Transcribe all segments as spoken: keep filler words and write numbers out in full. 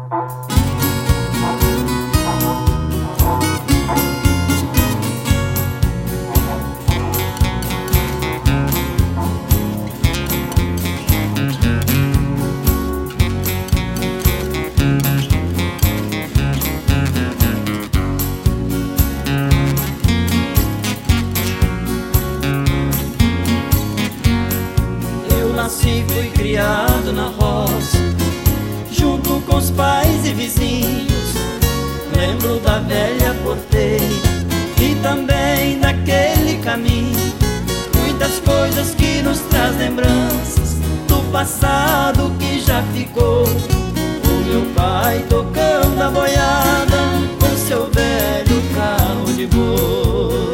Nasci, fui criado na roça, junto com os pais e vizinhos. Lembro da velha porteira e também daquele caminho. Muitas coisas que nos traz lembranças do passado que já ficou. O meu pai tocando a boiada com seu velho carro de boi.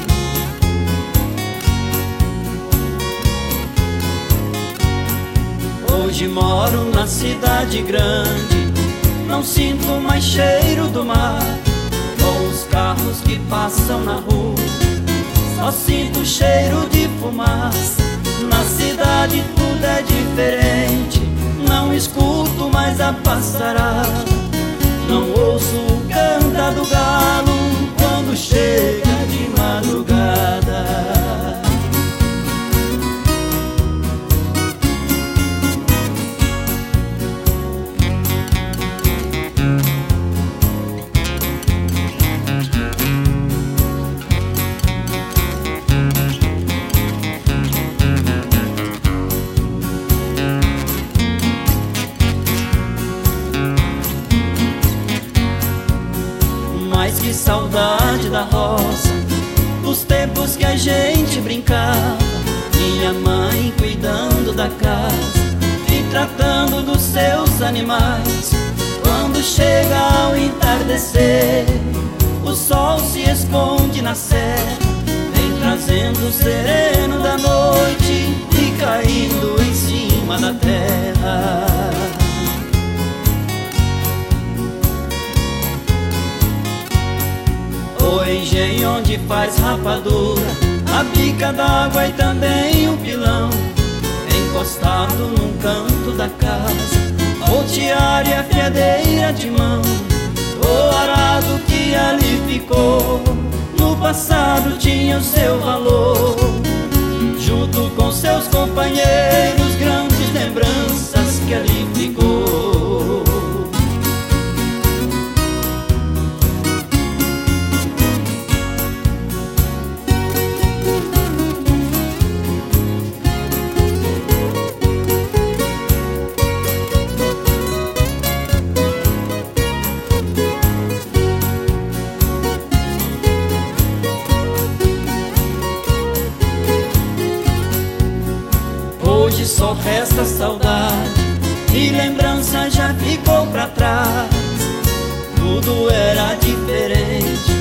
Hoje moro na cidade grande, não sinto mais cheiro do mar. Com os carros que passam na rua, só sinto cheiro de fumaça. Na cidade tudo é diferente, não escuto mais a passarada. Não ouço o cantar do galo quando chega de madrugada. Mas que saudade da roça, dos tempos que a gente brincava. Minha mãe cuidando da casa e tratando dos seus animais. Quando chega ao entardecer, o sol se esconde na serra, vem trazendo o sereno da noite e caindo em cima da terra. O engenho onde faz rapadura, a bica d'água e também o pilão, encostado num canto da casa, o tiara e a fiadeira de mão. O arado que ali ficou, no passado tinha o seu valor. Junto com seus companheiros, grandes lembranças que ali ficou. Hoje só resta saudade e lembrança já ficou pra trás. Tudo era diferente,